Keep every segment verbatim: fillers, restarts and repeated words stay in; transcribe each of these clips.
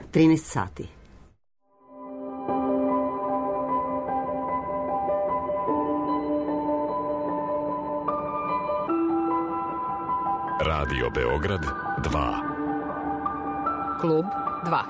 trinaest sati. Radio Beograd dva. Klub dva.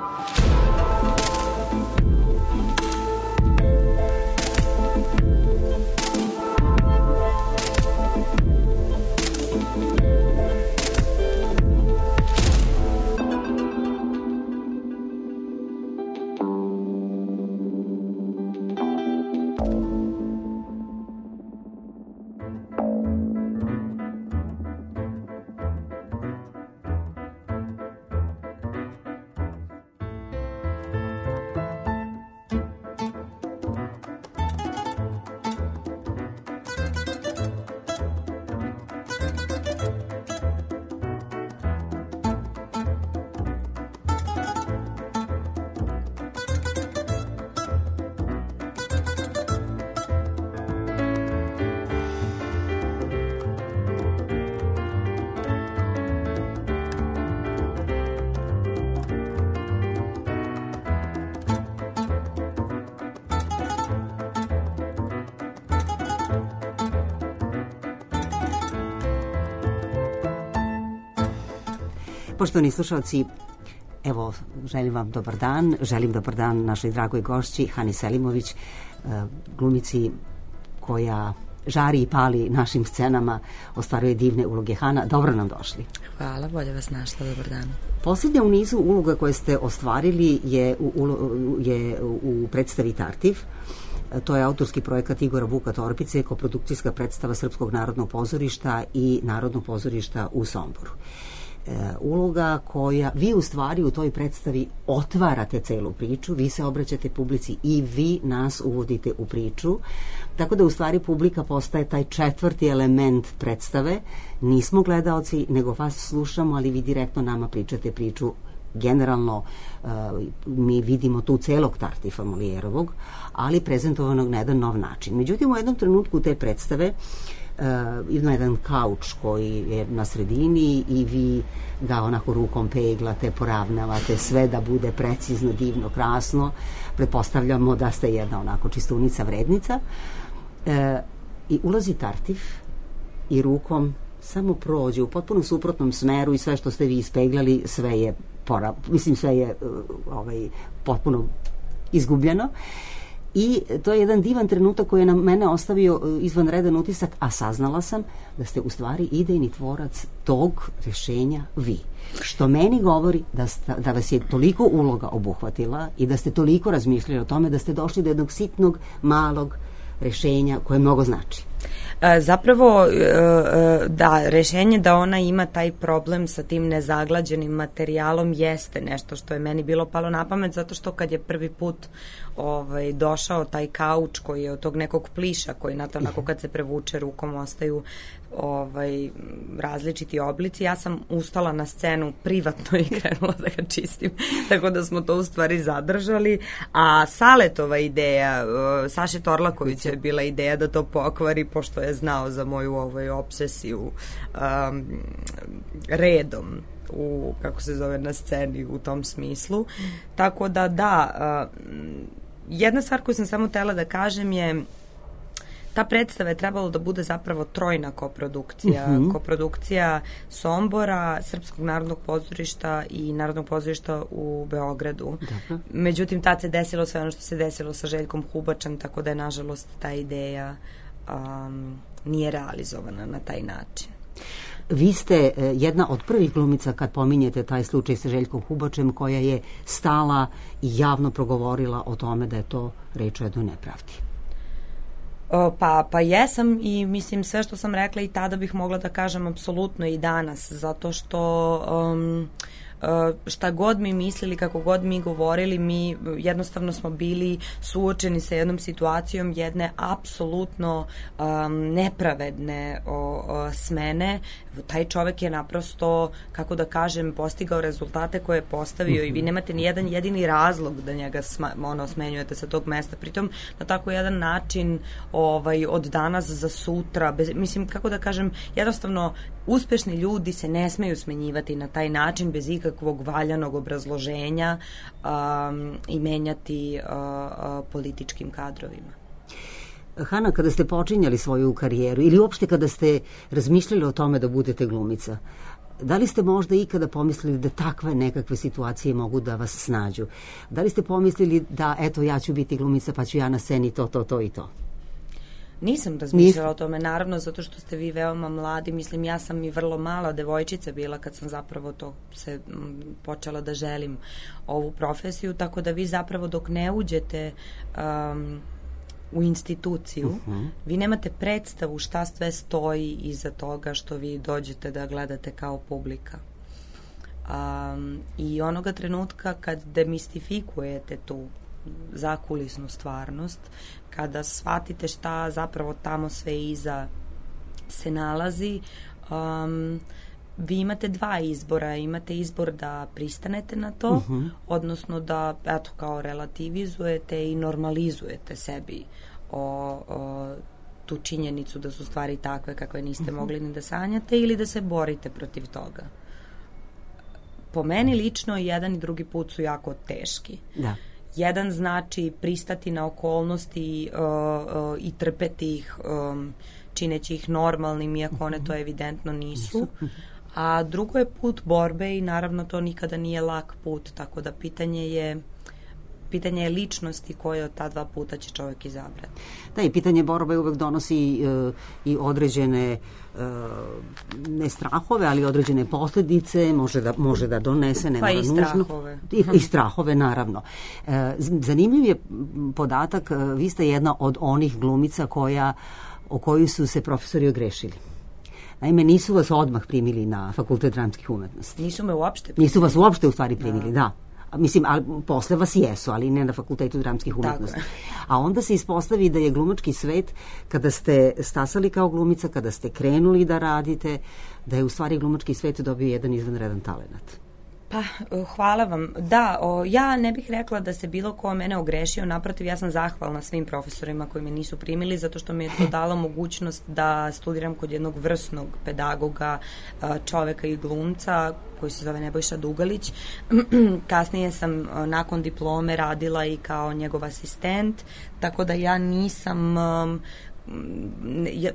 Poštovani slušalci, evo, želim vam dobar dan. Želim dobar dan našoj dragoj gošći, Hani Selimović, glumici koja žari i pali našim scenama, ostvaruje divne uloge. Hana, dobro nam došli. Hvala, bolje vas našla, dobar dan. Posljednja u nizu uloga koje ste ostvarili je u, je u predstavi Tartif. To je autorski projekat Igora Vuka Torpice, koprodukcijska predstava Srpskog narodnog pozorišta i Narodnog pozorišta u Somboru. Uloga koja, vi u stvari u toj predstavi otvarate celu priču, vi se obraćate publici i vi nas uvodite u priču, tako da u stvari publika postaje taj četvrti element predstave. Nismo gledaoci, nego vas slušamo, ali vi direktno nama pričate priču. Generalno mi vidimo tu celog Tartifa Molijerovog, ali prezentovanog na jedan nov način. Međutim, u jednom trenutku te predstave Uh, ima jedan kauč koji je na sredini i vi ga onako rukom peglate, poravnavate sve da bude precizno, divno, krasno. Pretpostavljamo da ste jedna onako čistunica, vrednica. Uh, I ulazi Tartif i rukom samo prođe u potpuno suprotnom smeru i sve što ste vi ispeglali, sve je pora, mislim sve je uh, ovaj, potpuno izgubljeno. I to je jedan divan trenutak koji je na mene ostavio izvanredan utisak, a saznala sam da ste u stvari idejni tvorac tog rešenja vi. Što meni govori da, sta, da vas je toliko uloga obuhvatila i da ste toliko razmišljali o tome da ste došli do jednog sitnog, malog rešenja koje mnogo znači. Zapravo, da, rešenje da ona ima taj problem sa tim nezaglađenim materijalom jeste nešto što je meni bilo palo na pamet, zato što kad je prvi put ovaj, došao taj kauč koji je od tog nekog pliša, koji na to onako kad se prevuče rukom ostaju ovaj, različiti oblici, ja sam ustala na scenu privatno i krenula da ga čistim, tako da smo to u stvari zadržali, a Saletova ideja, Saše Torlakovića je bila ideja da to pokvari, pošto je znao za moju ovaj, obsesiju um, redom u, kako se zove, na sceni u tom smislu. Tako da da, uh, jedna stvar koju sam samo htela da kažem je ta predstava je trebalo da bude zapravo trojna koprodukcija. Uh-huh. Koprodukcija Sombora, Srpskog narodnog pozorišta i Narodnog pozorišta u Beogradu. Uh-huh. Međutim, tad se desilo sve ono što se desilo sa Željkom Hubačem, tako da je, nažalost, ta ideja um, nije realizovana na taj način. Vi ste jedna od prvih glumica kad pominjete taj slučaj sa Željkom Hubačem koja je stala i javno progovorila o tome da je to reč o jednoj nepravdi. Pa, pa jesam i mislim sve što sam rekla i tada bih mogla da kažem apsolutno i danas, zato što um, šta god mi mislili, kako god mi govorili, mi jednostavno smo bili suočeni sa jednom situacijom jedne apsolutno um, nepravedne o, o, smene. Taj čovek je naprosto, kako da kažem, postigao rezultate koje je postavio i vi nemate ni jedan jedini razlog da njega sma, ono, smenjujete sa tog mesta. Pritom na tako jedan način ovaj, od danas za sutra, bez, mislim, kako da kažem, jednostavno uspešni ljudi se ne smeju smenjivati na taj način bez ikakvog ikakvog valjanog obrazloženja um, i menjati uh, uh, političkim kadrovima. Hana, kada ste počinjali svoju karijeru ili uopšte kada ste razmišljali o tome da budete glumica, da li ste možda ikada pomislili da takve nekakve situacije mogu da vas snađu? Da li ste pomislili da, eto, ja ću biti glumica pa ću ja na sceni to, to, to i to? Nisam razmišljala o tome, naravno, zato što ste vi veoma mladi. Mislim, ja sam i vrlo mala devojčica bila kad sam zapravo to se m, počela da želim ovu profesiju, tako da vi zapravo dok ne uđete um, u instituciju, uh-huh. vi nemate predstavu šta sve stoji iza toga što vi dođete da gledate kao publika. Um, I onoga trenutka kad demistifikujete tu zakulisnu stvarnost, kada shvatite šta zapravo tamo sve iza se nalazi, um, vi imate dva izbora. Imate izbor da pristanete na to, uh-huh. odnosno da, eto, kao relativizujete i normalizujete sebi o, o tu činjenicu da su stvari takve kakve niste uh-huh. mogli ni da sanjate, ili da se borite protiv toga. Po meni lično jedan i drugi put su jako teški. Da. Jedan znači pristati na okolnosti uh, uh, i trpeti ih, um, čineći ih normalnim, iako one to evidentno nisu. A drugo je put borbe i naravno to nikada nije lak put, tako da pitanje je pitanje je ličnosti koje od ta dva puta će čovjek izabrati. Da, i pitanje borbe uvek donosi uh, i određene uh, ne strahove, ali određene posljedice, može da, može da donese, ne pa mora i nužno. Strahove. I, I strahove, naravno. Uh, zanimljiv je podatak, uh, vi ste jedna od onih glumica koja, o koju su se profesori ogrešili. Naime, nisu vas odmah primili na Fakultet dramskih umetnosti. Nisu me uopšte primili. Nisu vas uopšte u stvari primili, da. da. Mislim, ali posle vas jesu, ali ne na Fakultetu dramskih umetnosti. A onda se ispostavi da je glumački svet, kada ste stasali kao glumica, kada ste krenuli da radite, da je u stvari glumački svet dobio jedan izvanredan talenat. Pa, hvala vam. Da, o, ja ne bih rekla da se bilo ko mene ogrešio, naprotiv, ja sam zahvalna svim profesorima koji me nisu primili, zato što mi je to dalo mogućnost da studiram kod jednog vrsnog pedagoga, čoveka i glumca, koji se zove Nebojša Dugalić. Kasnije sam nakon diplome radila i kao njegov asistent, tako da ja nisam... Ja,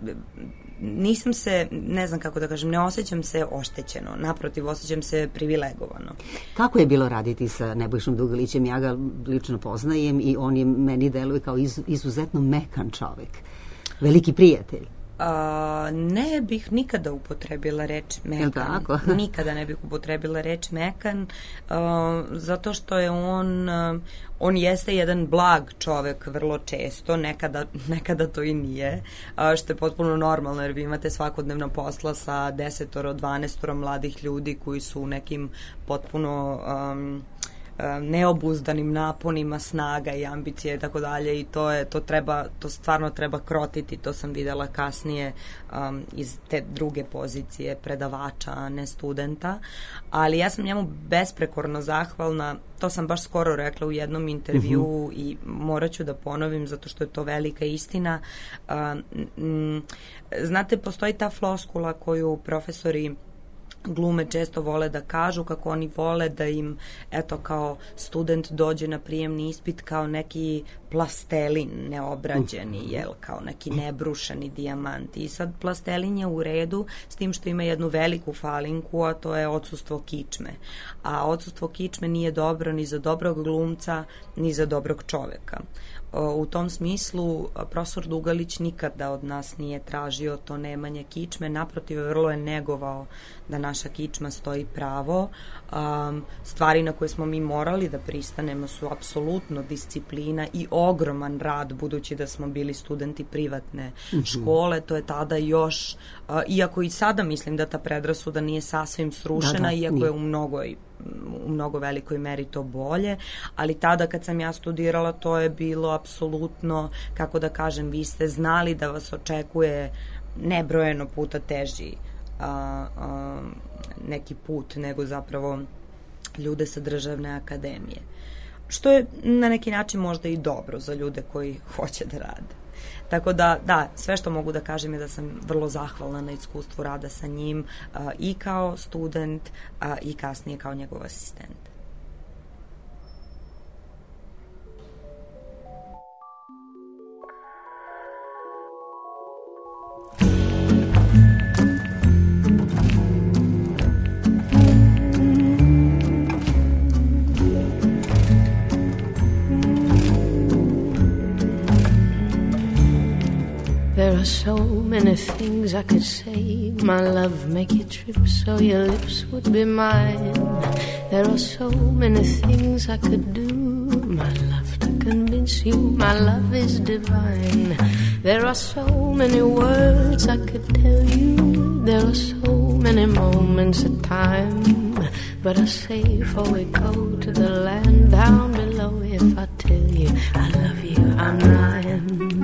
nisam se, ne znam kako da kažem, ne osjećam se oštećeno, naprotiv, osjećam se privilegovano. Kako je bilo raditi sa Nebojšom Dugalićem? Ja ga lično poznajem i on je meni deluje kao iz, izuzetno mekan čovek, veliki prijatelj. Uh, ne bih nikada upotrebila reč mekan. Nikada ne bih upotrebila reč mekan, uh, zato što je on, uh, on jeste jedan blag čovek vrlo često, nekada, nekada to i nije, uh, što je potpuno normalno, jer vi imate svakodnevno posla sa desetoro, dvanaestoro mladih ljudi koji su u nekim potpuno... Um, neobuzdanim naponima snaga i ambicije i tako dalje, i to je to treba to stvarno treba krotiti. To sam videla kasnije um, iz te druge pozicije predavača, a ne studenta, ali ja sam njemu besprekorno zahvalna. To sam baš skoro rekla u jednom intervju uh-huh. i morat ću da ponovim zato što je to velika istina. Uh, m, znate, postoji ta floskula koju profesori glume često vole da kažu, kako oni vole da im, eto, kao student dođe na prijemni ispit kao neki plastelin neobrađeni, jel, kao neki nebrušeni dijamant. I sad plastelin je u redu, s tim što ima jednu veliku falinku, a to je odsustvo kičme. A odsustvo kičme nije dobro ni za dobrog glumca, ni za dobrog čoveka. U tom smislu profesor Dugalić nikada od nas nije tražio to nemanje kičme, naprotiv, vrlo je negovao da naša kičma stoji pravo. Um, stvari na koje smo mi morali da pristanemo su apsolutno disciplina i ogroman rad, budući da smo bili studenti privatne mm-hmm. škole. To je tada još, uh, iako i sada mislim da ta predrasuda nije sasvim srušena, da, da, iako nije. je u mnogoj u mnogo velikoj meri to bolje, ali tada kad sam ja studirala to je bilo apsolutno, kako da kažem, vi ste znali da vas očekuje nebrojeno puta teži a, a, neki put nego zapravo ljude sa državne akademije. Što je na neki način možda i dobro za ljude koji hoće da rade. Tako da, da, sve što mogu da kažem je da sam vrlo zahvalna na iskustvu rada sa njim a, i kao student a, i kasnije kao njegov asistent. There are so many things I could say, my love, make you trip so your lips would be mine. There are so many things I could do, my love, to convince you my love is divine. There are so many words I could tell you, there are so many moments of time, but I say before we go to the land down below, if I tell you I love you, I'm lying.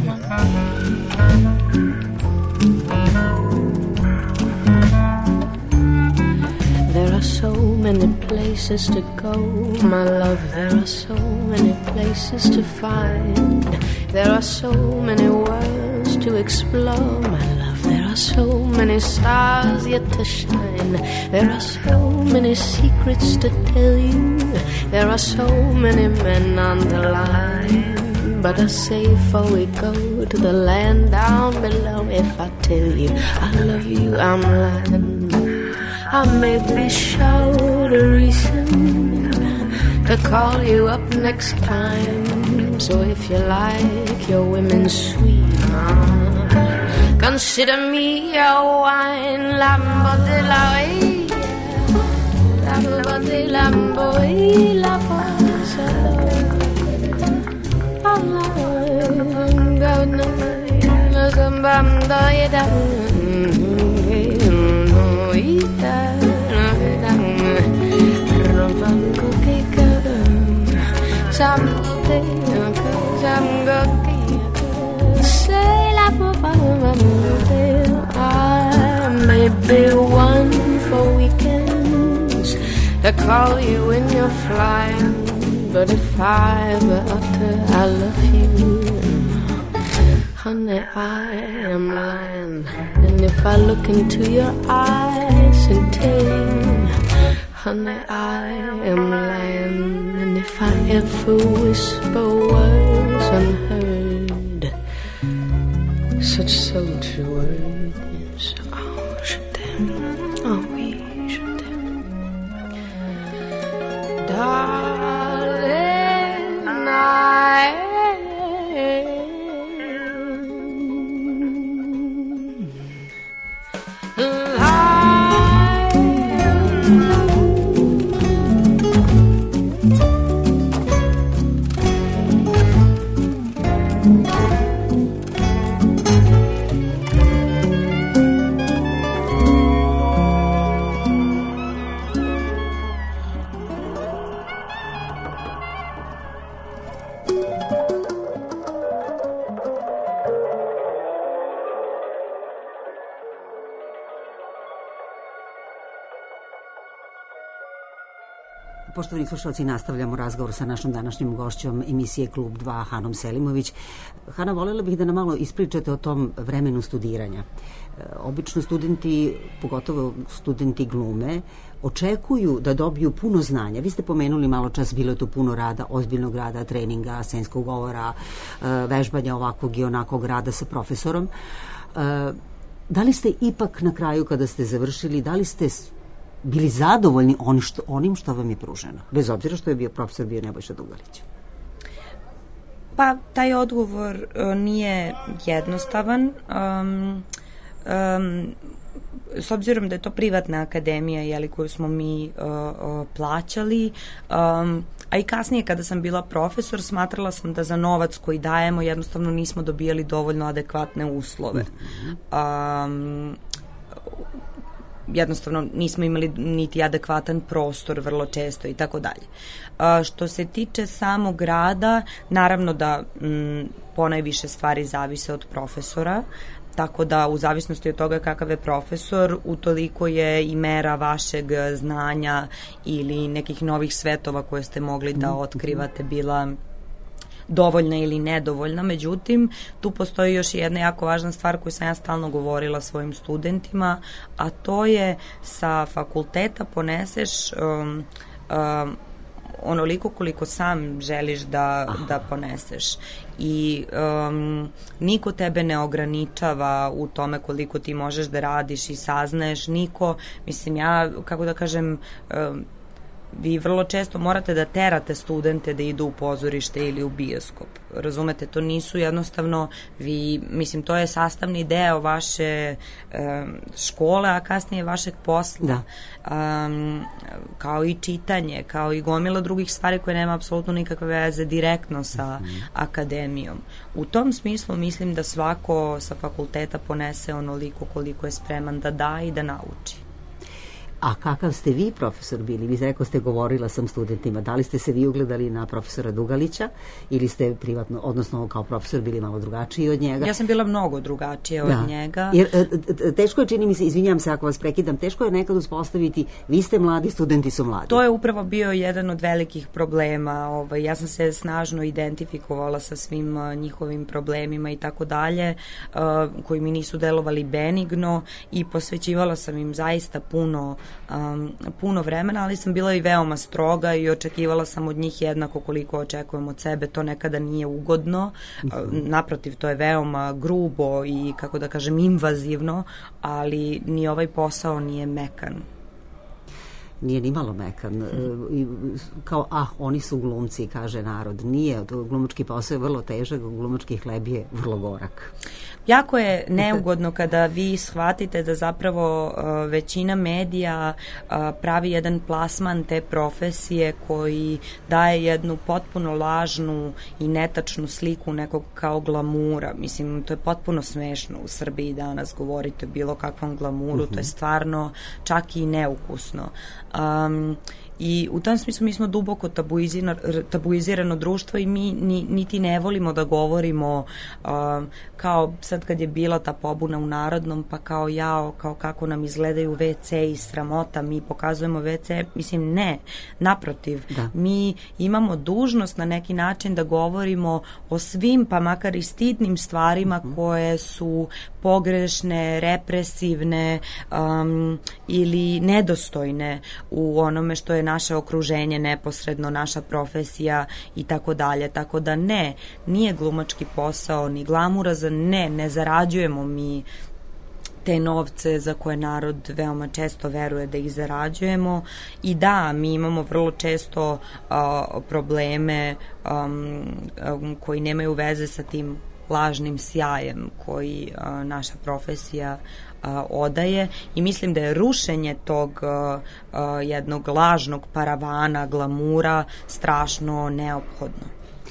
There are so many places to go, my love, there are so many places to find. There are so many worlds to explore, my love, there are so many stars yet to shine. There are so many secrets to tell you, there are so many men on the line, but I say before we go to the land down below, if I tell you I love you, I'm lying. I may be short a reason to call you up next time, so if you like your women sweet, uh, consider me your wine. Lambo de la Lambo de Lambo la Pasa. I may be one for weekends to call you when you're flying, but if I ever utter I love you, honey, I am lying. And if I look into your eyes and tell you, honey, I am lying. And if I ever whisper words unheard, such sultry words, oh, je t'aime, oh oui, je t'aime, darling, I Poštovani slušalci, nastavljamo razgovor sa našom današnjom gošćom emisije Klub dva, Hanom Selimović. Hana, voljela bih da nam malo ispričate o tom vremenu studiranja. Obično studenti, pogotovo studenti glume, očekuju da dobiju puno znanja. Vi ste pomenuli malo čas, bilo je tu puno rada, ozbiljnog rada, treninga, scenskog govora, vežbanja ovakvog i onakvog rada sa profesorom. Da li ste ipak na kraju, kada ste završili, da li ste bili zadovoljni on što, onim što vam je pruženo, bez obzira što je bio profesor bio Nebojša Dugalić? Pa, taj odgovor uh, nije jednostavan. Um, um, s obzirom da je to privatna akademija, jeli, koju smo mi uh, uh, plaćali, um, a i kasnije kada sam bila profesor, smatrala sam da za novac koji dajemo jednostavno nismo dobijali dovoljno adekvatne uslove. Um, jednostavno nismo imali niti adekvatan prostor vrlo često i tako dalje. Što se tiče samog rada, naravno da m, ponajviše stvari zavise od profesora, tako da u zavisnosti od toga kakav je profesor, utoliko je i mera vašeg znanja ili nekih novih svetova koje ste mogli da otkrivate bila dovoljna ili nedovoljna, međutim tu postoji još jedna jako važna stvar koju sam ja stalno govorila svojim studentima, a to je sa fakulteta poneseš um, um, onoliko koliko sam želiš da, da poneseš i um, niko tebe ne ograničava u tome koliko ti možeš da radiš i saznaješ, niko, mislim ja, kako da kažem, um, vi vrlo često morate da terate studente da idu u pozorište ili u bioskop. Razumete, to nisu jednostavno vi, mislim, to je sastavni deo vaše um, škole, a kasnije vašeg posla. Da. Um, kao i čitanje, kao i gomila drugih stvari koje nema apsolutno nikakve veze direktno sa mm. akademijom. U tom smislu mislim da svako sa fakulteta ponese onoliko koliko je spreman da da i da nauči. A kakav ste vi profesor bili? Vi rekao ste, govorila sam studentima, da li ste se vi ugledali na profesora Dugalića ili ste privatno, odnosno kao profesor bili malo drugačiji od njega? Ja sam bila mnogo drugačija da. od njega. Jer teško je, čini mi se, izvinjam se ako vas prekidam, teško je nekad uspostaviti, vi ste mladi, studenti su mladi. To je upravo bio jedan od velikih problema. Ovaj, ja sam se snažno identifikovala sa svim uh, njihovim problemima i tako dalje, uh, koji mi nisu delovali benigno i posvećivala sam im zaista puno Um, puno vremena, ali sam bila i veoma stroga i očekivala sam od njih jednako koliko očekujem od sebe. To nekada nije ugodno, uh, naprotiv, to je veoma grubo i, kako da kažem, invazivno, ali ni ovaj posao nije mekan. Nije ni malo mekan. Hmm. Kao, ah, oni su glumci, kaže narod. Nije, glumački posao je vrlo težak, glumački hleb je vrlo gorak. Jako je neugodno kada vi shvatite da zapravo uh, većina medija uh, pravi jedan plasman te profesije koji daje jednu potpuno lažnu i netačnu sliku nekog kao glamura. Mislim, to je potpuno smešno u Srbiji danas govoriti o bilo kakvom glamuru, uh-huh. To je stvarno čak i neukusno. Um, I u tom smislu mi smo duboko tabuizirano, tabuizirano društvo i mi ni, niti ne volimo da govorimo uh, kao sad kad je bila ta pobuna u Narodnom, pa kao jao, kao kako nam izgledaju ve ce i sramota, mi pokazujemo ve ce, mislim ne, naprotiv, da. Mi imamo dužnost na neki način da govorimo o svim, pa makar i stidnim stvarima uh-huh. koje su pogrešne, represivne um, ili nedostojne u onome što je naše okruženje neposredno, naša profesija i tako dalje. Tako da ne, nije glumački posao ni glamurazan, ne, ne zarađujemo mi te novce za koje narod veoma često veruje da ih zarađujemo i da, mi imamo vrlo često uh, probleme um, um, koji nemaju veze sa tim lažnim sjajem koji uh, naša profesija uh, odaje i mislim da je rušenje tog uh, uh, jednog lažnog paravana, glamura strašno neophodno.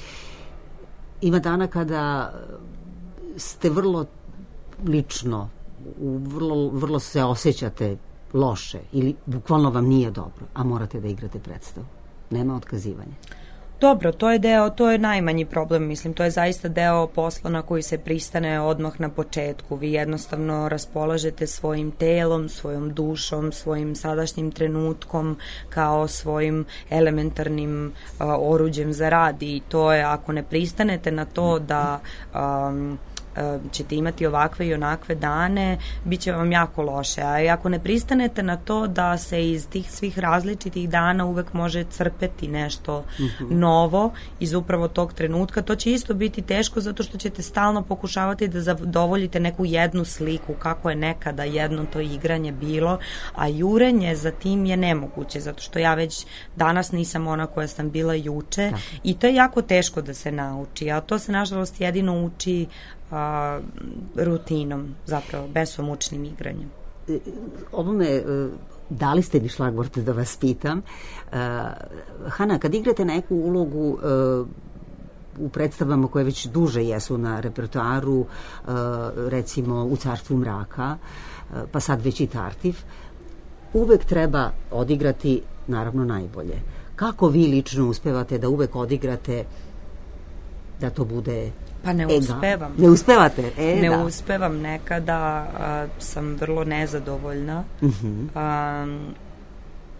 Ima dana kada ste vrlo lično, vrlo, vrlo se osjećate loše ili bukvalno vam nije dobro, a morate da igrate predstavu. Nema otkazivanja. Dobro, to je deo, to je najmanji problem, mislim, to je zaista deo posla na koji se pristane odmah na početku. Vi jednostavno raspolažete svojim telom, svojom dušom, svojim sadašnjim trenutkom kao svojim elementarnim uh, oruđem za rad i to je, ako ne pristanete na to da um, ćete imati ovakve i onakve dane, bit će vam jako loše. A ako ne pristanete na to da se iz tih svih različitih dana uvek može crpeti nešto mm-hmm. novo iz upravo tog trenutka, to će isto biti teško zato što ćete stalno pokušavati da zadovoljite neku jednu sliku kako je nekada jedno to igranje bilo, a jurenje za tim je nemoguće, zato što ja već danas nisam ona koja sam bila juče da. I to je jako teško da se nauči, a to se nažalost jedino uči a, rutinom, zapravo besomučnim igranjem. Ovome, da li ste mi šlagvort da vas pitam, uh, Hana, kad igrate neku ulogu uh, u predstavama koje već duže jesu na repertoaru, uh, recimo u Carstvu mraka, uh, pa sad već i Tartif, uvek treba odigrati naravno najbolje. Kako vi lično uspevate da uvek odigrate da to bude... Pa ne uspevam. Ne uspevate? E, ne da. uspevam nekada, a, sam vrlo nezadovoljna. Uh-huh. A,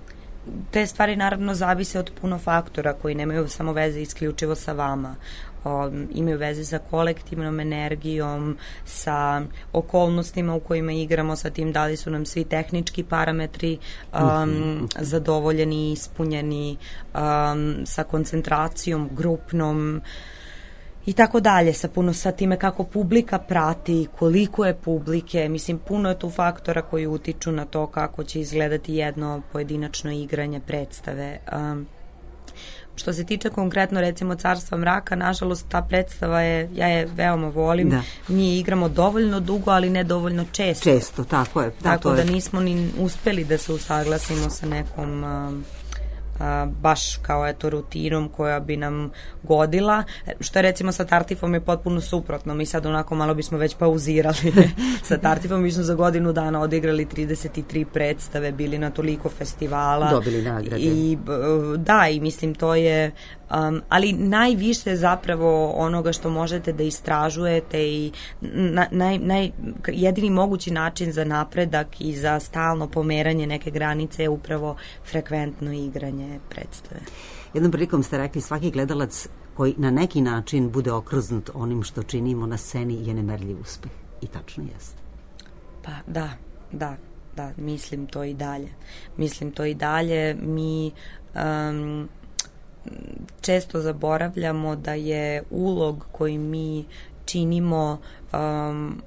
te stvari naravno zavise od puno faktora koji nemaju samo veze isključivo sa vama. O, imaju veze sa kolektivnom energijom, sa okolnostima u kojima igramo, sa tim da li su nam svi tehnički parametri um, zadovoljeni, ispunjeni, um, sa koncentracijom grupnom i tako dalje, sa puno sa time kako publika prati, koliko je publike, mislim puno je tu faktora koji utiču na to kako će izgledati jedno pojedinačno igranje predstave. Um, Što se tiče konkretno recimo Carstva mraka, nažalost ta predstava je, ja je veoma volim, da. Mi je igramo dovoljno dugo, ali ne dovoljno često. Često, tako je. Da, tako da je. Nismo ni uspeli da se usaglasimo sa nekom um, a, baš kao eto rutinom koja bi nam godila, što je recimo sa Tartifom je potpuno suprotno, mi sad onako malo bismo već pauzirali sa Tartifom, mi smo za godinu dana odigrali trideset tri predstave, bili na toliko festivala, dobili nagrade i da, i mislim to je Um, ali najviše zapravo onoga što možete da istražujete i na, naj, naj, jedini mogući način za napredak i za stalno pomeranje neke granice je upravo frekventno igranje predstave. Jednom prilikom ste rekli svaki gledalac koji na neki način bude okruznut onim što činimo na sceni je nemerljiv uspeh. I tačno jeste. Pa da, da, da, mislim to i dalje. Mislim to i dalje. Mi um, često zaboravljamo da je ulog koji mi činimo um,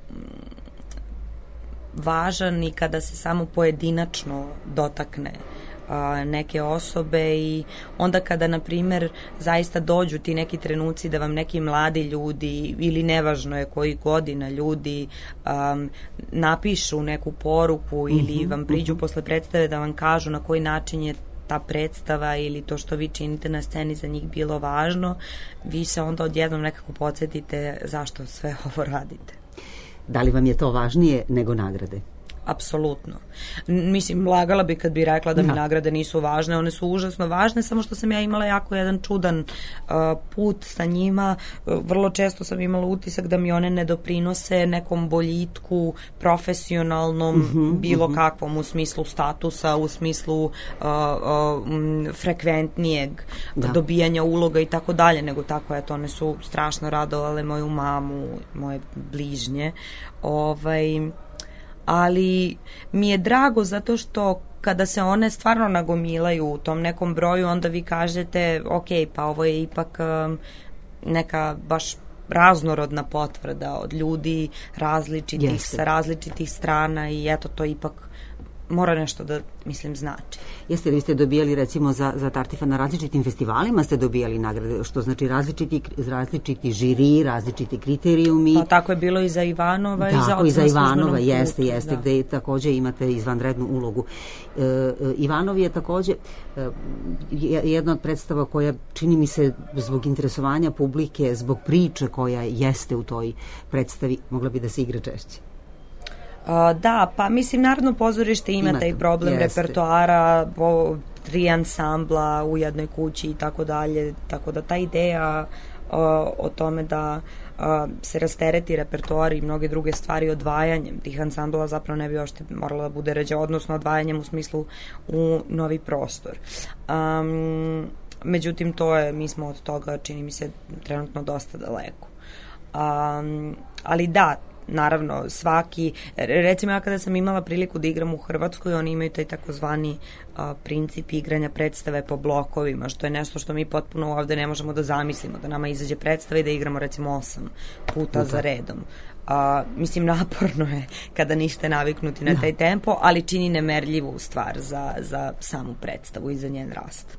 važan i kada se samo pojedinačno dotakne uh, neke osobe i onda kada, na primjer, zaista dođu ti neki trenuci da vam neki mladi ljudi ili nevažno je koji godina ljudi um, napišu neku poruku ili mm-hmm, vam priđu mm-hmm. posle predstave da vam kažu na koji način je ta predstava ili to što vi činite na sceni za njih bilo važno, vi se onda odjednom nekako podsjetite zašto sve ovo radite. Da li vam je to važnije nego nagrade? Apsolutno. Mislim, lagala bi kad bi rekla da mi no. nagrade nisu važne, one su užasno važne, samo što sam ja imala jako jedan čudan uh, put sa njima, uh, vrlo često sam imala utisak da mi one ne doprinose nekom boljitku profesionalnom, mm-hmm, bilo mm-hmm. kakvom, u smislu statusa, u smislu uh, uh, m, frekventnijeg da. dobijanja uloga i tako dalje, nego tako, eto, one su strašno radovale moju mamu, moje bližnje, ovaj... ali mi je drago zato što kada se one stvarno nagomilaju u tom nekom broju, onda vi kažete, ok, pa ovo je ipak um, neka baš raznorodna potvrda od ljudi različitih, Jeste. sa različitih strana i eto, to ipak mora nešto da, mislim, znači. Jeste li vi ste dobijali recimo za, za Tartifa na različitim festivalima ste dobijali nagrade, što znači različiti, različiti žiri, različiti kriterijumi? Pa tako je bilo i za Ivanova tako, i za i za Ivanova, putu, jeste, jeste, da. gde takođe imate izvanrednu ulogu. E, Ivanov je takođe e, jedna od predstava koja čini mi se zbog interesovanja publike, zbog priče koja jeste u toj predstavi, mogla bi da se igra češće. Uh, da, pa mislim, Narodno pozorište ima, ima taj problem jeste. repertoara, po, tri ansambla u jednoj kući i tako dalje, tako da ta ideja uh, o tome da uh, se rastereti repertoar i mnoge druge stvari odvajanjem tih ansambla zapravo ne bi ošte morala da bude ređa, odnosno odvajanjem u smislu u novi prostor. Um, međutim, to je, mi smo od toga, čini mi se, trenutno dosta daleko. Um, ali da, naravno, svaki, recimo ja kada sam imala priliku da igram u Hrvatskoj, oni imaju taj takozvani a, princip igranja predstave po blokovima, što je nešto što mi potpuno ovde ne možemo da zamislimo, da nama izađe predstava i da igramo recimo osam puta za redom. A, mislim, naporno je kada niste naviknuti na taj tempo, ali čini nemerljivu stvar za, za samu predstavu i za njen rast.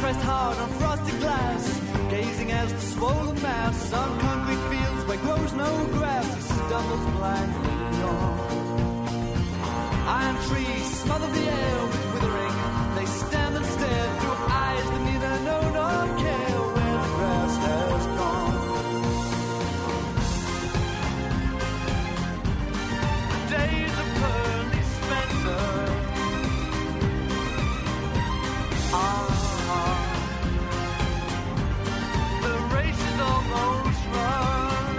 pressed hard on frosted glass, gazing as the swollen mass on concrete fields where grows no grass, he stumbles blindly on. Iron trees smother the air with withering, they stand and stare through eyes that neither know nor care where the grass has gone. The days of Pearly Spencer are the race is almost run.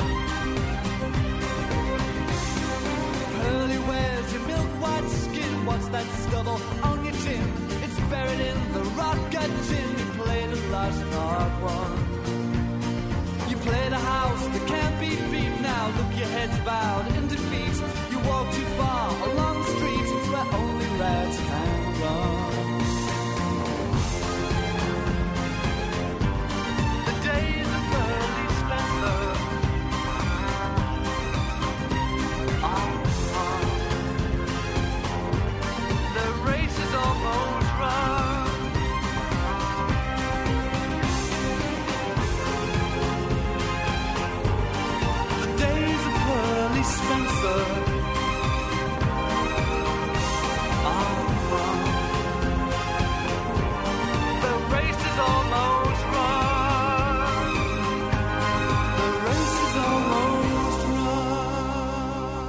Pearly wears your milk white skin. What's that stubble on your chin? It's buried in the rock gut gin. You played a lost not one. You played a house that can't be beat. Now look, your head's bowed in defeat. You walk too far along the street where only rats can run. The days of Pearly Spencer are gone. The race is almost run. The days of Pearly Spencer are gone. The race is almost run. The race is almost run.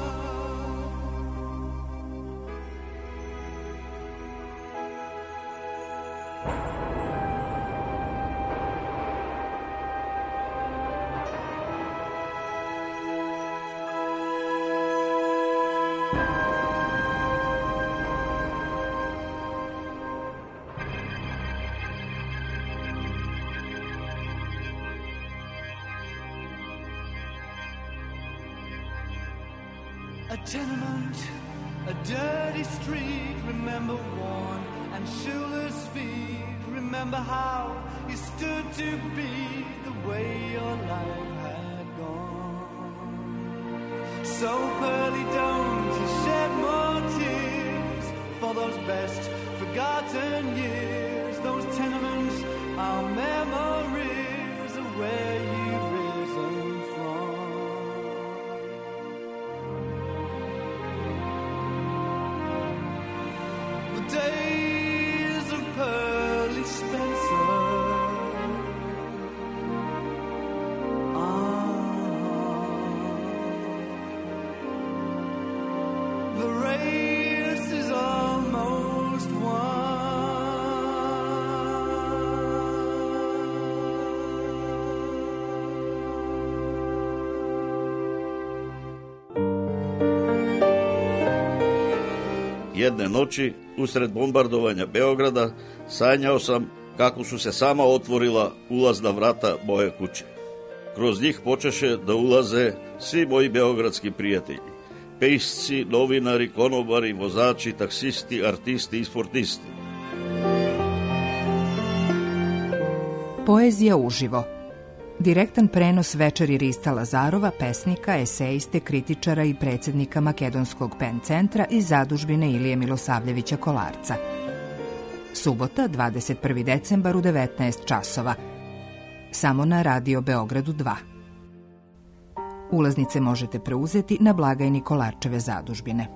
A tenement, a dirty street, remember worn and shoeless feet. Remember how you stood to be the way your life had gone. So Pearly, don't you shed more tears for those best forgotten years. Those tenements are memories of where you've risen from. The days of Pearly Spencer are. The race is almost won. Jedne noći, usred bombardovanja Beograda, sanjao sam kako su se sama otvorila ulazna vrata moje kuće. Kroz njih počeše da ulaze svi moji beogradski prijatelji. Pisci, novinari, konobari, vozači, taksisti, artisti i sportisti. Poezija uživo. Direktan prenos večeri Rista Lazarova, pesnika, esejiste, kritičara i predsjednika Makedonskog pen centra i zadužbine Ilije Milosavljevića Kolarca. Subota, dvadeset prvi decembar u devetnaest časova. Samo na Radio Beogradu dva. Ulaznice možete preuzeti na blagajni Kolarčeve zadužbine.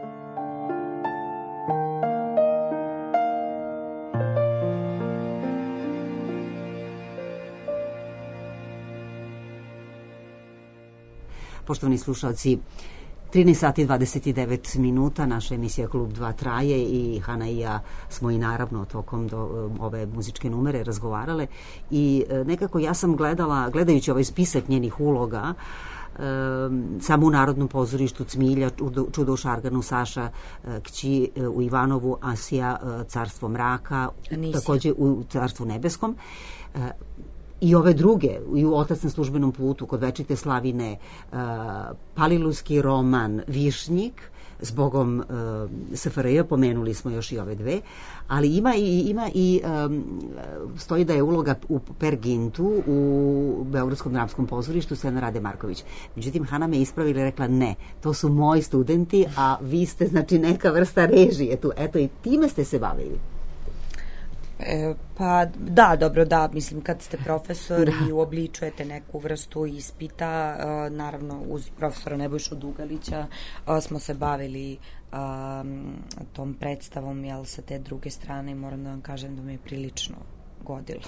Poštovani slušalci, trinaest sati i dvadeset devet minuta, naša emisija Klub dva traje i Hana i ja smo i naravno tokom do, ove muzičke numere razgovarale i nekako ja sam gledala, gledajući ovaj spisak njenih uloga, samo u Narodnom pozorištu Cmilja, Čudo u Šarganu, Saša Kći u Ivanovu, Asija, Carstvo mraka, Anisija. Takođe u Carstvu nebeskom, i ove druge, i u Otac na službenom putu, Kod večite slavine, uh, Palilulski roman Višnjik, zbogom uh, S F R J, pomenuli smo još i ove dve, ali ima i, ima i um, stoji da je uloga u Per Gintu u Beogradskom dramskom pozorištu Sena Rade Marković. Međutim, Hana me ispravila i rekla ne, to su moji studenti, a vi ste znači neka vrsta režije tu. Eto, i time ste se bavili. E, pa da, dobro, da, mislim kad ste profesor da. i uobličujete neku vrstu ispita, a, naravno uz profesora Nebojšu Dugalića a, smo se bavili a, tom predstavom, jel, sa te druge strane, moram da vam kažem da mi je prilično godilo.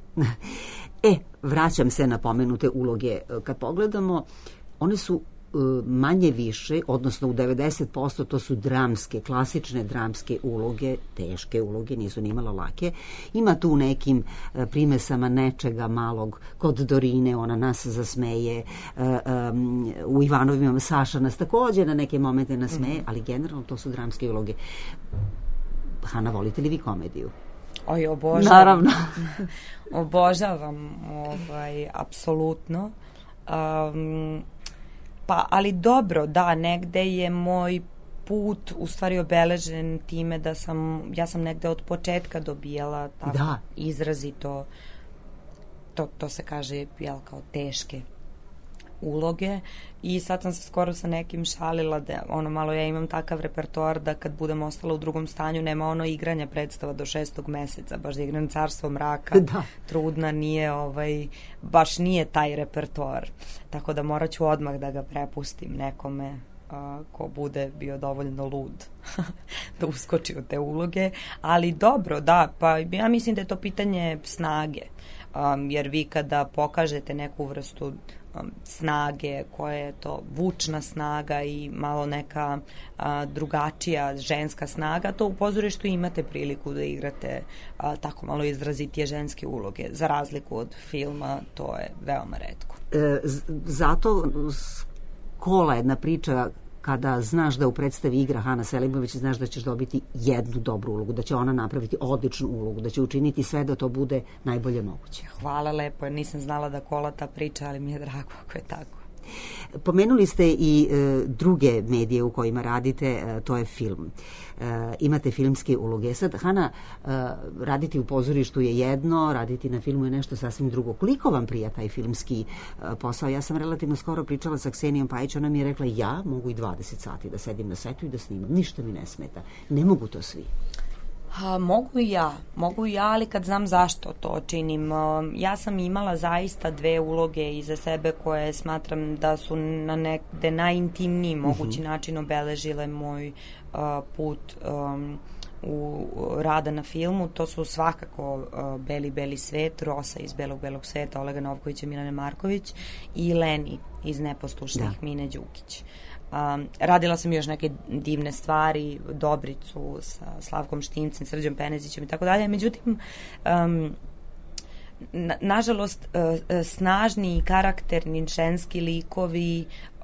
E, vraćam se na pomenute uloge. Kad pogledamo, one su manje više, odnosno u devedeset posto to su dramske, klasične dramske uloge, teške uloge, nisu ni malo lake. Ima tu nekim primesama nečega malog, kod Dorine ona nas zasmeje, u Ivanovima Saša nas takođe na neke momente nasmeje, ali generalno to su dramske uloge. Hana, volite li vi komediju? Oj, obožavam. Naravno. Obožavam, ovaj, apsolutno. Um, Pa, ali dobro, da, negde je moj put u stvari obeležen time da sam, ja sam negde od početka dobijala tako da. izrazito, to, to se kaže, jel, kao teške uloge i sad sam se skoro sa nekim šalila da ono malo ja imam takav repertoar da kad budem ostala u drugom stanju nema ono igranja predstava do šestog meseca, baš da igram Carstvo mraka, da. trudna, nije ovaj, baš nije taj repertoar, tako da morat ću odmah da ga prepustim nekome a, ko bude bio dovoljno lud da uskoči u te uloge, ali dobro, da, pa ja mislim da je to pitanje snage, um, jer vi kada pokažete neku vrstu snage, koja je to vučna snaga i malo neka a, drugačija ženska snaga, to u pozorištu imate priliku da igrate a, tako malo izrazitije ženske uloge. Za razliku od filma, to je veoma retko. E, zato Kola jedna priča kada znaš da u predstavi igra Hana Selimović, znaš da ćeš dobiti jednu dobru ulogu, da će ona napraviti odličnu ulogu, da će učiniti sve da to bude najbolje moguće. Hvala lepo, nisam znala da Kola ta priča, ali mi je drago ako je tako. Pomenuli ste i e, druge medije u kojima radite, e, to je film. E, imate filmske uloge. Sad, Hana, e, raditi u pozorištu je jedno, raditi na filmu je nešto sasvim drugo. Koliko vam prija taj filmski e, posao? Ja sam relativno skoro pričala sa Ksenijom Pajić, ona mi je rekla ja mogu i dvadeset sati da sedim na setu i da snimam. Ništa mi ne smeta. Ne mogu to svi. Ha, mogu i ja, mogu i ja, ali kad znam zašto to činim. Ja sam imala zaista dve uloge iza sebe koje smatram da su na nekde najintimniji mogući uh-huh. način obeležile moj uh, put um, u rada na filmu. To su svakako uh, Beli, beli svet, Rosa iz Belog, belog sveta, Olega Novkovića, Milane Marković i Leni iz Neposlušnih, da. Mine Đukić. Um, radila sam još neke divne stvari, Dobricu sa Slavkom Štimcem, Srđom Penezićem i tako dalje, međutim um, na, nažalost uh, snažni i karakterni ženski likovi uh,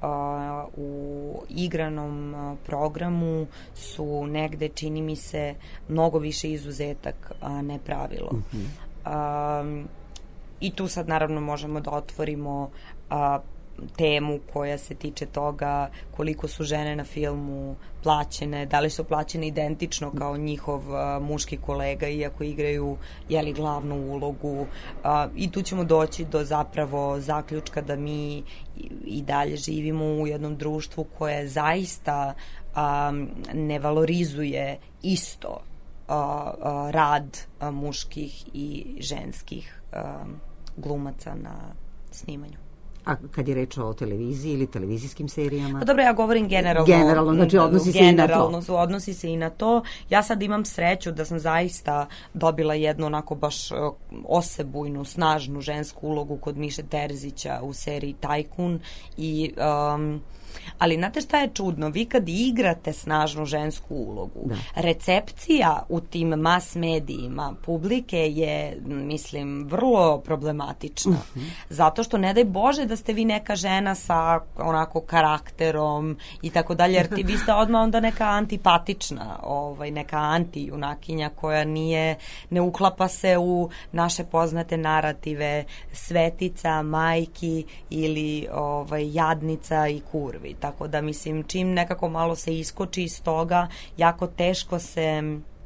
u igranom uh, programu su negde, čini mi se, mnogo više izuzetak, a ne pravilo. Mm-hmm. um, i tu sad naravno možemo da otvorimo uh, temu koja se tiče toga koliko su žene na filmu plaćene, da li su plaćene identično kao njihov uh, muški kolega iako igraju, jeli, glavnu ulogu, uh, i tu ćemo doći do zapravo zaključka da mi i, i dalje živimo u jednom društvu koje zaista um, ne valorizuje isto uh, uh, rad uh, muških i ženskih uh, glumaca na snimanju. A kad je reč o televiziji ili televizijskim serijama? Pa dobro, ja govorim generalno. Generalno, znači odnosi se i na to. Generalno, odnosi se i na to. Ja sad imam sreću da sam zaista dobila jednu onako baš osebujnu, snažnu žensku ulogu kod Miše Terzića u seriji Tajkun i... Um, ali znate šta je čudno? Vi kad igrate snažnu žensku ulogu, da. recepcija u tim mas medijima publike je, mislim, vrlo problematična. Uh-huh. Zato što ne daj Bože da ste vi neka žena sa onako karakterom i tako dalje, jer ti vi ste odmah onda neka antipatična, ovaj, neka anti-junakinja koja nije, ne uklapa se u naše poznate narative svetica, majki ili ovaj, jadnica i kurvi. Tako da, mislim, čim nekako malo se iskoči iz toga, jako teško se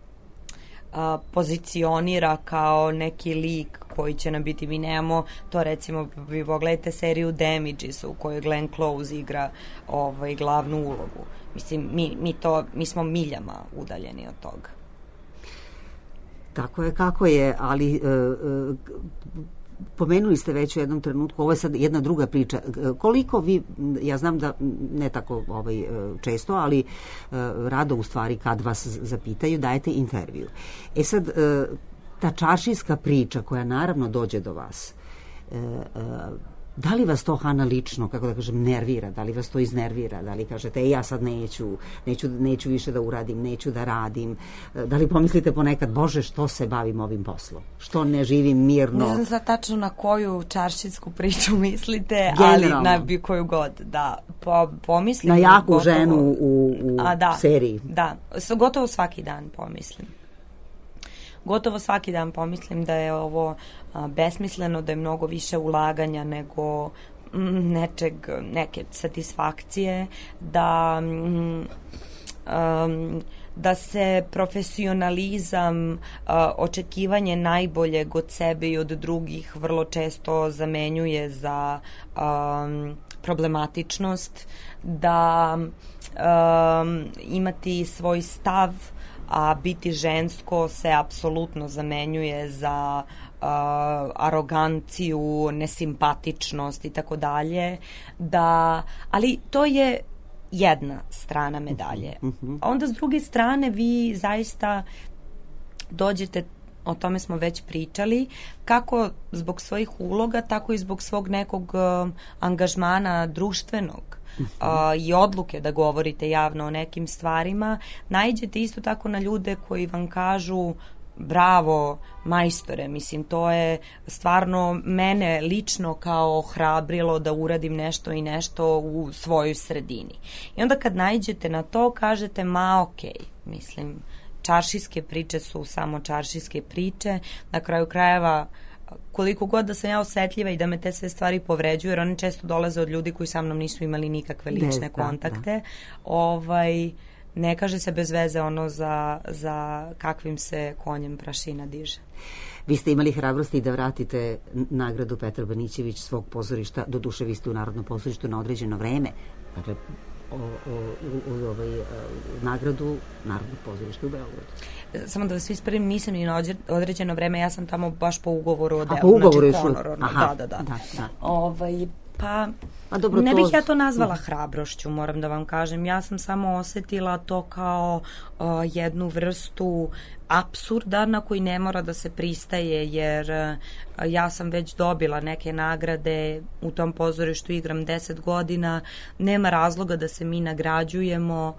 a, pozicionira kao neki lik koji će nam biti. Mi nemamo to, recimo, vi pogledajte seriju Damages u kojoj Glenn Close igra ovaj, glavnu ulogu. Mislim, mi, mi, to, mi smo miljama udaljeni od toga. Tako je kako je, ali e, e, pomenuli ste već u jednom trenutku, ovo je sad jedna druga priča, koliko vi, ja znam da ne tako ovaj, često, ali e, rado u stvari kad vas zapitaju dajete intervju. E sad, e, ta čaršijska priča koja naravno dođe do vas, e, e, da li vas to, Hana, lično, kako da kažem, nervira? Da li vas to iznervira? Da li kažete, e, ja sad neću, neću, neću više da uradim, neću da radim? Da li pomislite ponekad, Bože, što se bavim ovim poslom? Što ne živim mirno? Ne znam sad tačno na koju čaršijsku priču mislite, generalno, ali na koju god, da. Po, pomislim. Na jaku gotovo, ženu u, u a, da, seriji. Da, gotovo svaki dan pomislim. Gotovo svaki dan pomislim da je ovo a, besmisleno, da je mnogo više ulaganja nego m, nečeg, neke satisfakcije, da m, um, da se profesionalizam, uh, očekivanje najboljeg od sebe i od drugih vrlo često zamenjuje za um, problematičnost, da um, imati svoj stav, a biti žensko se apsolutno zamenjuje za uh, aroganciju, nesimpatičnost i tako dalje, da, ali to je jedna strana medalje. A onda s druge strane vi zaista dođete, o tome smo već pričali, kako zbog svojih uloga, tako i zbog svog nekog uh, angažmana društvenog uh, i odluke da govorite javno o nekim stvarima, naiđete isto tako na ljude koji vam kažu bravo, majstore, mislim, to je stvarno mene lično kao ohrabrilo da uradim nešto i nešto u svojoj sredini. I onda kad naiđete na to, kažete, ma okej, okay, mislim, čaršijske priče su samo čaršijske priče, na kraju krajeva, koliko god da sam ja osetljiva i da me te sve stvari povređuju, jer one često dolaze od ljudi koji sa mnom nisu imali nikakve lične Bez, kontakte, da, da. ovaj... Ne kaže se bez veze ono za, za kakvim se konjem prašina diže. Vi ste imali hrabrosti da vratite nagradu Petar Banićević svog pozorišta, doduše vi ste u Narodnom pozorištu na određeno vreme, dakle o, o, u, u ovaj, nagradu Narodnog pozorišta u Beogradu. Samo da vas ispravim, nisam ni na određeno vreme, ja sam tamo baš po ugovoru o delu, po ugovoru znači honorarno, da, da, da. da, da. Ovaj, pa... A dobro, ne bih to... ja to nazvala hrabrošću, moram da vam kažem. Ja sam samo osetila to kao uh, jednu vrstu apsurda na koji ne mora da se pristaje, jer uh, ja sam već dobila neke nagrade, u tom pozorištu igram deset godina, nema razloga da se mi nagrađujemo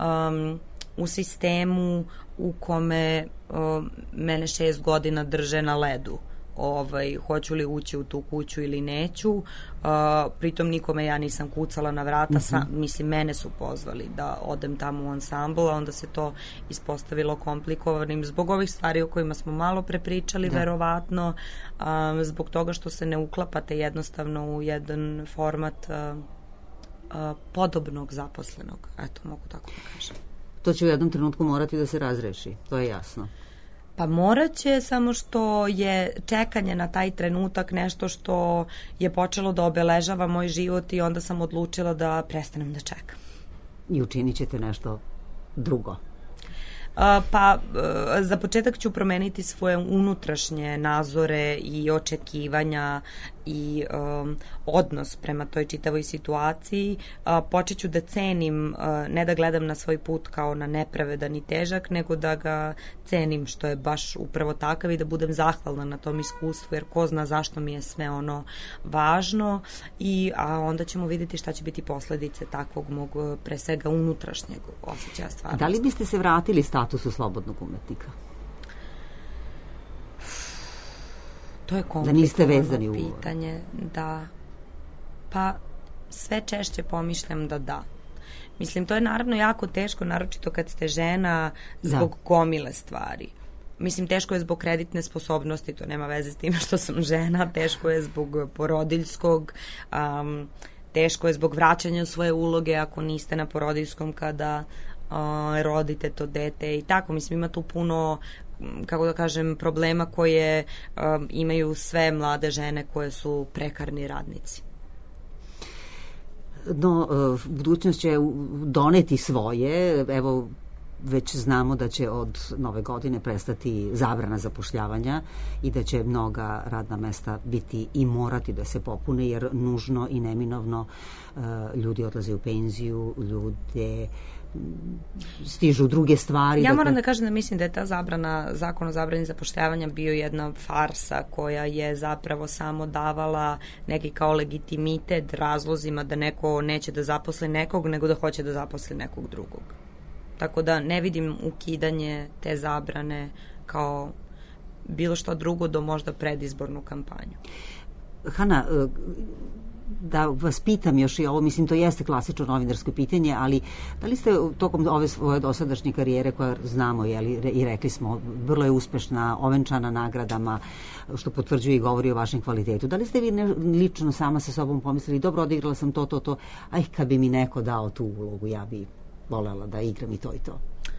um, u sistemu u kome uh, mene šest godina drže na ledu. Ovaj, hoću li ući u tu kuću ili neću, uh, pritom nikome ja nisam kucala na vrata, mm-hmm. sa, mislim, mene su pozvali da odem tamo u ansambl, a onda se to ispostavilo komplikovanim zbog ovih stvari o kojima smo malo prepričali, da. Verovatno, um, zbog toga što se ne uklapate jednostavno u jedan format uh, uh, podobnog zaposlenog, eto, mogu tako da kažem. To će u jednom trenutku morati da se razreši, to je jasno. Pa morat će, samo što je čekanje na taj trenutak nešto što je počelo da obeležava moj život i onda sam odlučila da prestanem da čekam. I učinit ćete nešto drugo? Uh, pa uh, za početak ću promeniti svoje unutrašnje nazore i očekivanja i um, odnos prema toj čitavoj situaciji. Uh, počet ću da cenim, uh, ne da gledam na svoj put kao na nepravedan i težak, nego da ga cenim što je baš upravo takav i da budem zahvalna na tom iskustvu, jer ko zna zašto mi je sve ono važno, i a onda ćemo vidjeti šta će biti posledice takvog mog pre svega unutrašnjeg osjećaja stvarnosti. Da li biste se vratili statusu slobodnog umetnika? To je komplikovano pitanje, da, pa sve češće pomišljam da da. Mislim, to je naravno jako teško, naročito kad ste žena, zbog da. gomile stvari. Mislim, teško je zbog kreditne sposobnosti, to nema veze s tim što sam žena, teško je zbog porodiljskog, um, teško je zbog vraćanja svoje uloge ako niste na porodiljskom kada uh, rodite to dete i tako. Mislim, ima tu puno, kako da kažem, problema koje um, imaju sve mlade žene koje su prekarni radnici. No, budućnost će doneti svoje. Evo, već znamo da će od nove godine prestati zabrana zapošljavanja i da će mnoga radna mesta biti i morati da se popune, jer nužno i neminovno ljudi odlaze u penziju, ljude stižu druge stvari. Ja moram da kažem da mislim da je ta zabrana, zakon o zabrani zapošljavanja bio jedna farsa koja je zapravo samo davala neki kao legitimitet razlozima da neko neće da zaposli nekog, nego da hoće da zaposli nekog drugog. Tako da ne vidim ukidanje te zabrane kao bilo što drugo do možda predizbornu kampanju. Hana, da vas pitam još i ovo, mislim to jeste klasično novinarsko pitanje, ali da li ste tokom ove svoje dosadašnje karijere, koja znamo, jeli, i rekli smo, vrlo je uspešna, ovenčana nagradama, što potvrđuje i govori o vašem kvalitetu, da li ste vi ne, lično sama sa sobom pomislili, dobro, odigrala sam to, to, to, aj kad bi mi neko dao tu ulogu, ja bi volela da igram i to i to?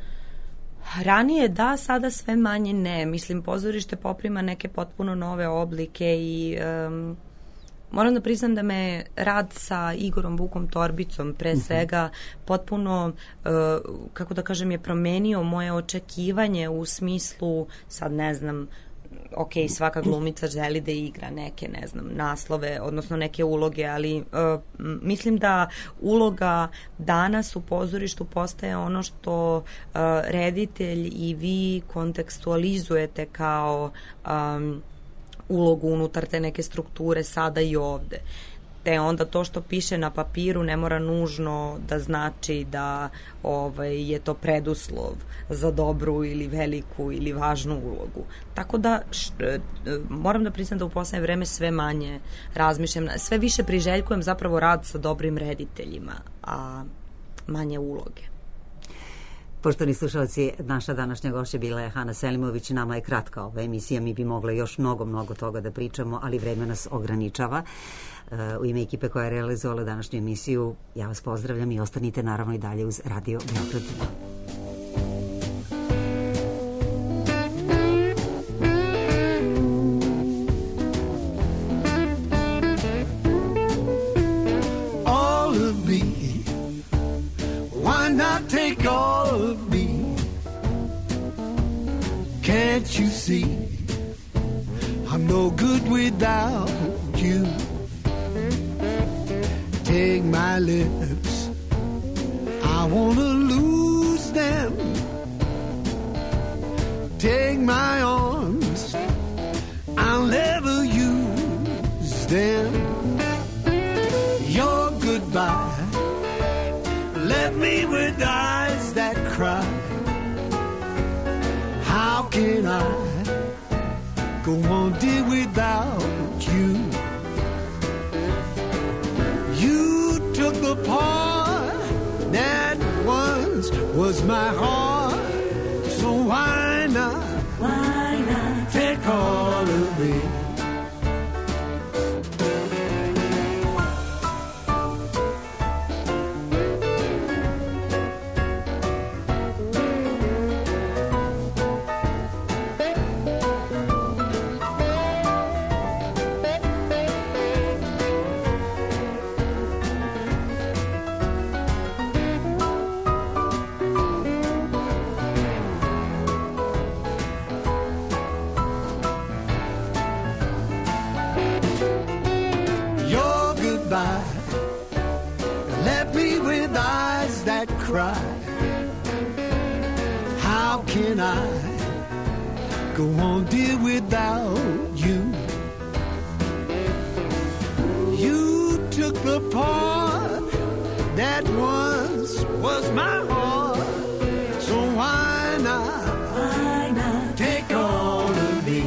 Ranije da, sada sve manje ne. Mislim, pozorište poprima neke potpuno nove oblike i um, moram da priznam da me rad sa Igorom Vukom Torbicom pre svega potpuno, uh, kako da kažem, je promenio moje očekivanje u smislu, sad ne znam, ok, svaka glumica želi da igra neke, ne znam, naslove, odnosno neke uloge, ali uh, mislim da uloga danas u pozorištu postaje ono što uh, reditelj i vi kontekstualizujete kao um, ulogu unutar te neke strukture sada i ovde. Te onda to što piše na papiru ne mora nužno da znači da ovaj, je to preduslov za dobru ili veliku ili važnu ulogu. Tako da š, moram da priznam da u poslednje vreme sve manje razmišljam, sve više priželjkujem zapravo rad sa dobrim rediteljima, a manje uloge. Poštovani slušalci, naša današnja gošća bila je Hana Selimović. Nama je kratka ova emisija, mi bi mogli još mnogo, mnogo toga da pričamo, ali vreme nas ograničava. U ime ekipe koja je realizovala današnju emisiju, ja vas pozdravljam i ostanite naravno i dalje uz Radio Beograd. All of me, why not take all of me? Can't you see I'm no good without you? Take my lips, I wanna lose them. Take my arms, I'll never use them. Your goodbye left me with eyes that cry. How can I go on, dear, without you? You took the part that once was my heart, so why not, why not take all of me? Left me with eyes that cry. How can I go on, dear, without you? You took the part that once was my heart, so why not, why not take all of me?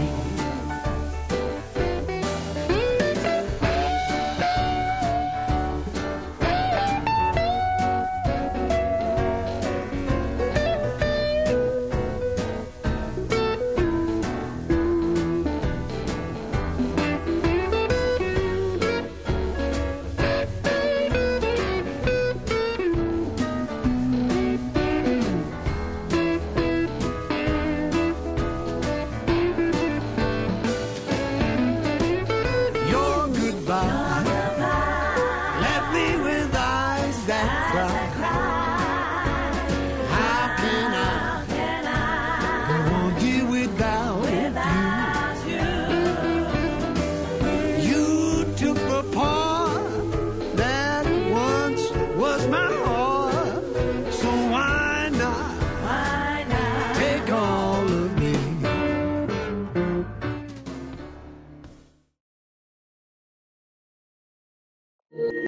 took the pawn.